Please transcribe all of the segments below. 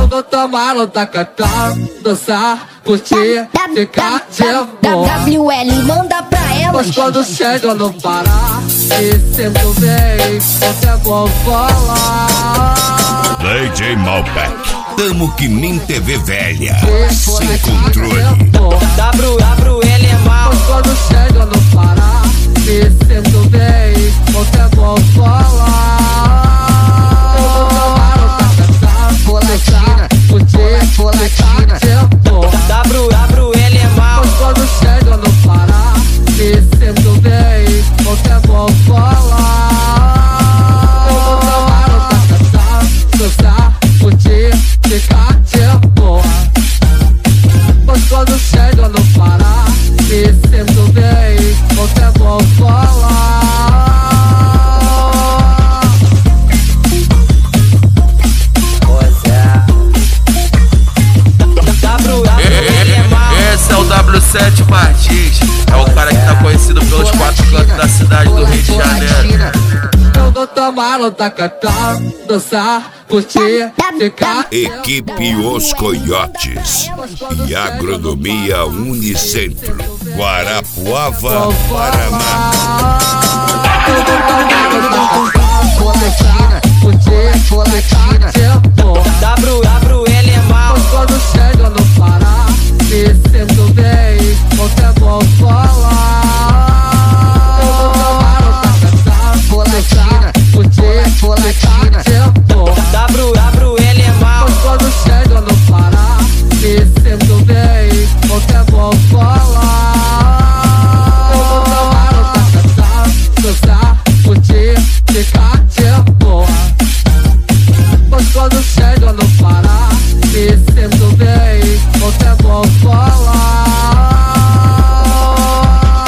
vou tomar no tacatá, dançar, curtir, ficar de boa. WL manda pra ela. Mas quando chega no Pará e sento bem, você vou falar. DJ Malbec, tamo que nem TV velha, sem controle. WL é mal. Mas quando chega no Pará e sento bem, você vou falar. Eu vou tomar no tacatá, dançar, curtir, ficar de boa. WL é mal. Mas quando chega no Pará e sento bem, você vou falar. Eu vou tomar no tacatá, dançar, curtir, ficar de boa. Mas quando chega no Pará e sento bem, você vou falar. Esse é o W7 Martins, é o cara que tá conhecido pelos 4 cantos da cidade do Rio de Janeiro. Eu vou tomar no tacatá, dançar, curtir, ficar. Equipe Os Coiotes e Agronomia Unicentro, Guarapuava, Paraná. Eu vou tomar no tacatá, dançar, curtir, ficar de boa. WL é mal. Mas quando chega no Pará e sento bem, você vou falar. Eu vou tomar no tacatá, dançar, curtir, ficar de boa. WL é mal. Mas quando chega no Pará e sento bem, você vou falar. Eu vou tomar no tacatá, dançar, curtir, ficar de boa. Mas quando chega no Pará e sento bem, você vou falar.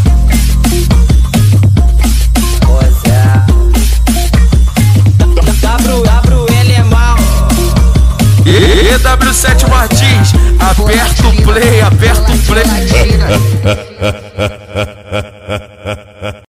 WL é mal. E W7 Martins, aperta o play, aperta o play.